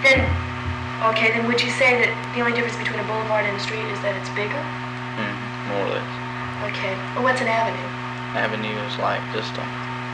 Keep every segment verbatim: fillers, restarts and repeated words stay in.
then, okay, then would you say that the only difference between a boulevard and a street is that it's bigger? Mm, more or less. Okay. Well, what's an avenue? Avenue is like just a,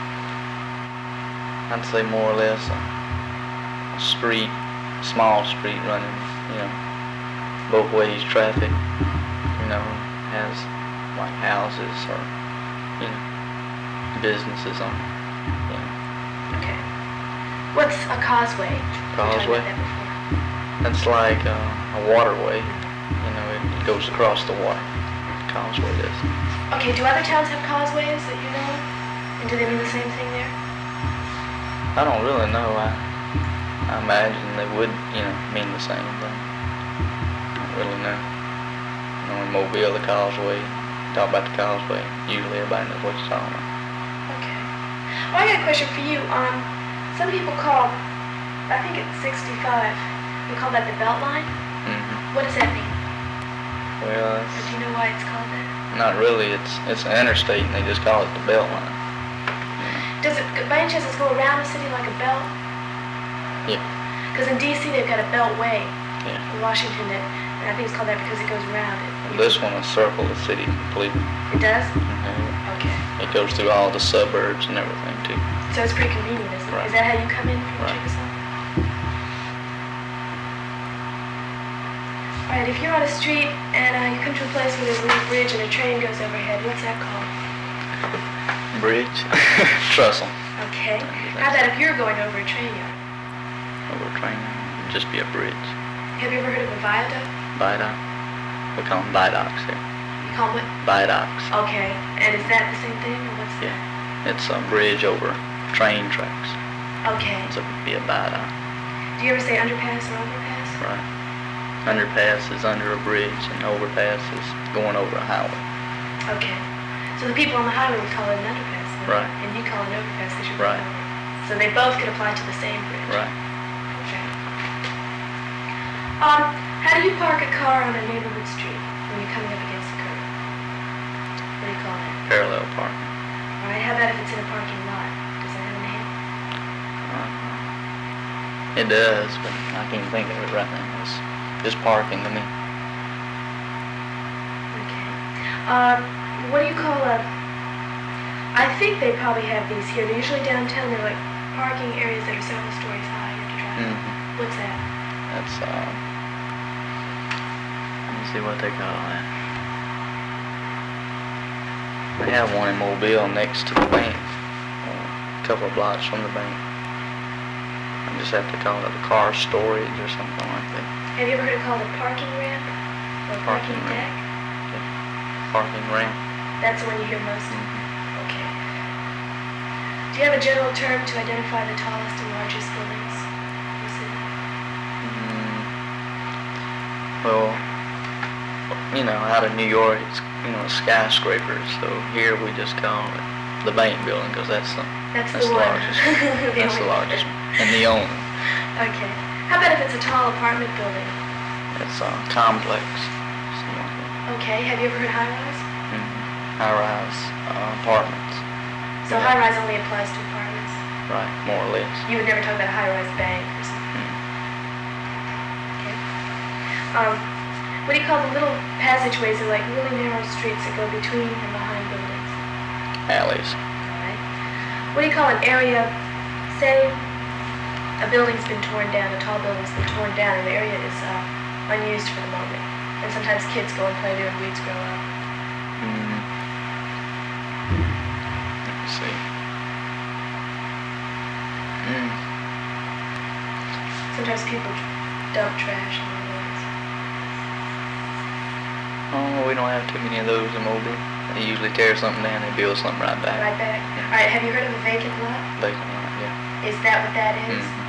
I'd say more or less a, a street, small street running, you know, both ways traffic, you know, has like houses or, you know, businesses on it, you know. Okay. What's a causeway? Causeway? We talked about that before. That's like uh, a waterway, you know, it, it goes across the water. Causeway does. Okay, do other towns have causeways that you know of? And do they mean the same thing there? I don't really know. I, I imagine they would, you know, mean the same thing. I don't really know. You know, in Mobile, the causeway, talk about the causeway, usually everybody knows what you're talking about. Okay. Well, I got a question for you. Um, some people call, I think it's sixty-five, they call that the Beltline? Mm-hmm. What does that mean? Well, Or do you know why it's called that? not really. It's it's an interstate, and they just call it the Beltline. Does it, by any chance, does it go around the city like a belt? Yeah. Because in D C they've got a beltway. Yeah. In Washington, that, and I think it's called that because it goes around it. Well, this one will circle the city completely. It does? Mm-hmm. Okay. It goes through all the suburbs and everything too. So it's pretty convenient, isn't it? Right. Is that how you come in from Right. Chickasaw? Alright, if you're on a street and uh, you come to a place where there's a little bridge and a train goes overhead, what's that called? Bridge? Trestle. Okay. How about if you're going over a train yard? Over a train. It'd just be a bridge. Have you ever heard of a viaduct? Viaduct. We call them viaducts here. You call them what? Viaducts. Okay. And is that the same thing, or what's Yeah. that? It's a bridge over train tracks. Okay. So it'd be a viaduct. Do you ever say underpass or overpass? Right. Underpass is under a bridge, and overpass is going over a highway. Okay. So the people on the highway would call it an underpass, then, Right. and you call it an overpass because you're Right. going over. So they both could apply to the same bridge. Right. Okay. Um, how do you park a car on a neighborhood street when you're coming up against the curb? What do you call that? Parallel parking. All right. How about if it's in a parking lot? Does that have a name? Uh, it does, but I can't think of it right now. It's just parking to me. Okay. Um, what do you call a? I think they probably have these here. They're usually downtown. They're like parking areas that are several stories high. You have to drive. Mm-hmm. What's that? That's, uh, let me see what they call that. They have one in Mobile next to the bank, uh, a couple of blocks from the bank. I just have to call it a car storage or something like that. Have you ever heard it called a parking ramp or a parking, Parking deck? ramp. Yeah. Parking ramp. That's the one you hear most of. Mm-hmm. Okay. Do you have a general term to identify the tallest and largest buildings in the city? Mm, well, you know, out of New York, it's, you know, skyscrapers. So here we just call it the bank building because that's the That's, that's the the one. largest. The That's only the one. largest one. And the owner. Okay. How about if it's a tall apartment building? It's a complex. Something like that. Okay. Have you ever heard high-rise? Mm-hmm. High-rise uh, apartments. So Yeah. high-rise only applies to apartments. Right, more or less. You would never talk about a high-rise bank or something. Mm. Okay. Um, what do you call the little passageways or like really narrow streets that go between and behind buildings? Alleys. Alright. What do you call an area, say a building's been torn down, a tall building's been torn down, and the area is uh, unused for the moment. And sometimes kids go and play there and weeds grow up. Mm. Let me see. Mm. Sometimes people dump trash on the roads. Oh, we don't have too many of those in Mobile. They usually tear something down and build something right back. Right back. Alright, have you heard of a vacant lot? Vacant lot, yeah. Is that what that is? Mm-hmm.